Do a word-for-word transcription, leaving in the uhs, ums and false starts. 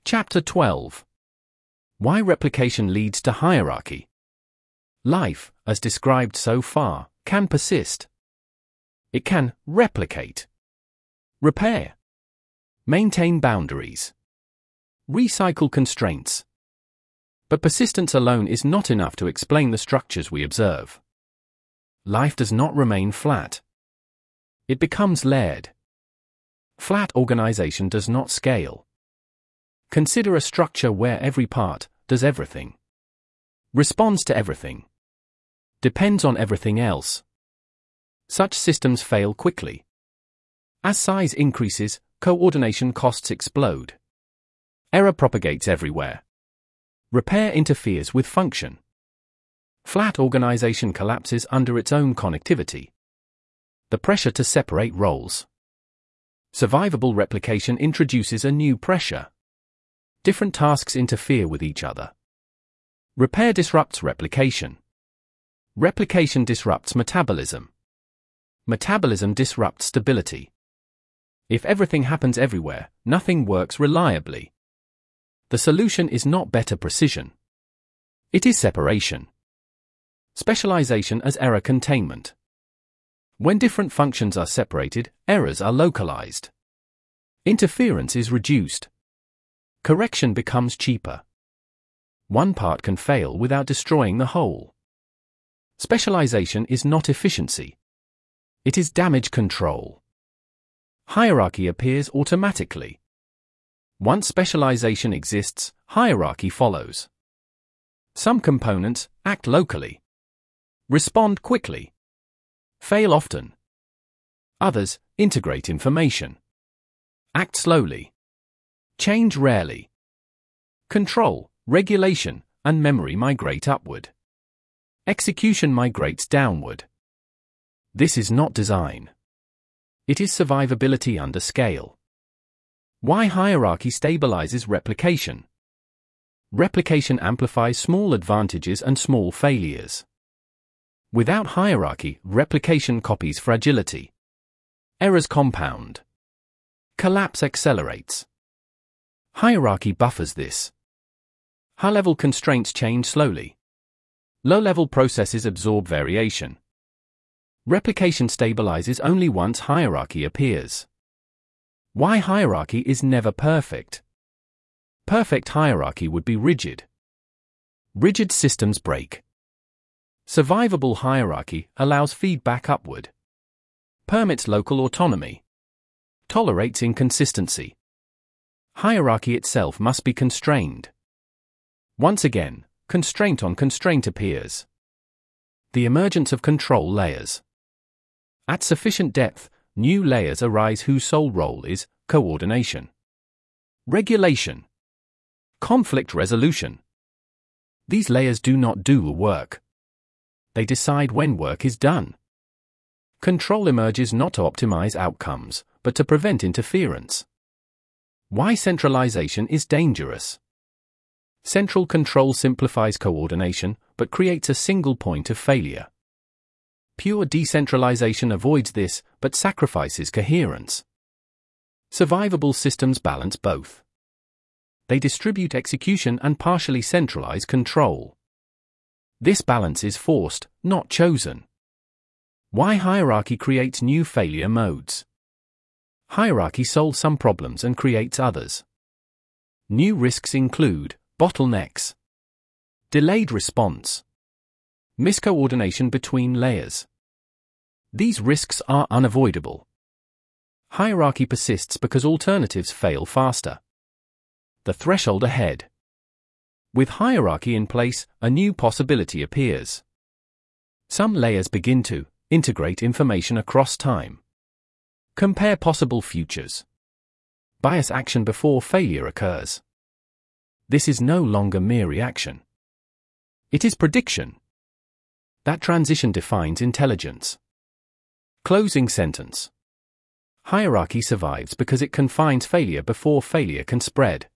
Chapter twelve. Why replication leads to hierarchy. Life, as described so far, can persist. It can replicate, repair, maintain boundaries, recycle constraints. But persistence alone is not enough to explain the structures we observe. Life does not remain flat. It becomes layered. Flat organization does not scale. Consider a structure where every part does everything, responds to everything, depends on everything else. Such systems fail quickly. As size increases, coordination costs explode. Error propagates everywhere. Repair interferes with function. Flat organization collapses under its own connectivity. The pressure to separate roles. Survivable replication introduces a new pressure. Different tasks interfere with each other. Repair disrupts replication. Replication disrupts metabolism. Metabolism disrupts stability. If everything happens everywhere, nothing works reliably. The solution is not better precision. It is separation. Specialization as error containment. When different functions are separated, errors are localized. Interference is reduced. Correction becomes cheaper. One part can fail without destroying the whole. Specialization is not efficiency. It is damage control. Hierarchy appears automatically. Once specialization exists, hierarchy follows. Some components act locally, respond quickly, fail often. Others integrate information, act slowly, change rarely. Control, regulation, and memory migrate upward. Execution migrates downward. This is not design. It is survivability under scale. Why hierarchy stabilizes replication. Replication amplifies small advantages and small failures. Without hierarchy, replication copies fragility. Errors compound. Collapse accelerates. Hierarchy buffers this. High-level constraints change slowly. Low-level processes absorb variation. Replication stabilizes only once hierarchy appears. Why hierarchy is never perfect. Perfect hierarchy would be rigid. Rigid systems break. Survivable hierarchy allows feedback upward. Permits local autonomy. Tolerates inconsistency. Hierarchy itself must be constrained. Once again, constraint on constraint appears. The emergence of control layers. At sufficient depth, new layers arise whose sole role is coordination, regulation, conflict resolution. These layers do not do work. They decide when work is done. Control emerges not to optimize outcomes, but to prevent interference. Why centralization is dangerous. Central control simplifies coordination, but creates a single point of failure. Pure decentralization avoids this, but sacrifices coherence. Survivable systems balance both. They distribute execution and partially centralize control. This balance is forced, not chosen. Why hierarchy creates new failure modes. Hierarchy solves some problems and creates others. New risks include bottlenecks, delayed response, miscoordination between layers. These risks are unavoidable. Hierarchy persists because alternatives fail faster. The threshold ahead. With hierarchy in place, a new possibility appears. Some layers begin to integrate information across time. Compare possible futures. Bias action before failure occurs. This is no longer mere reaction. It is prediction. That transition defines intelligence. Closing sentence. Hierarchy survives because it confines failure before failure can spread.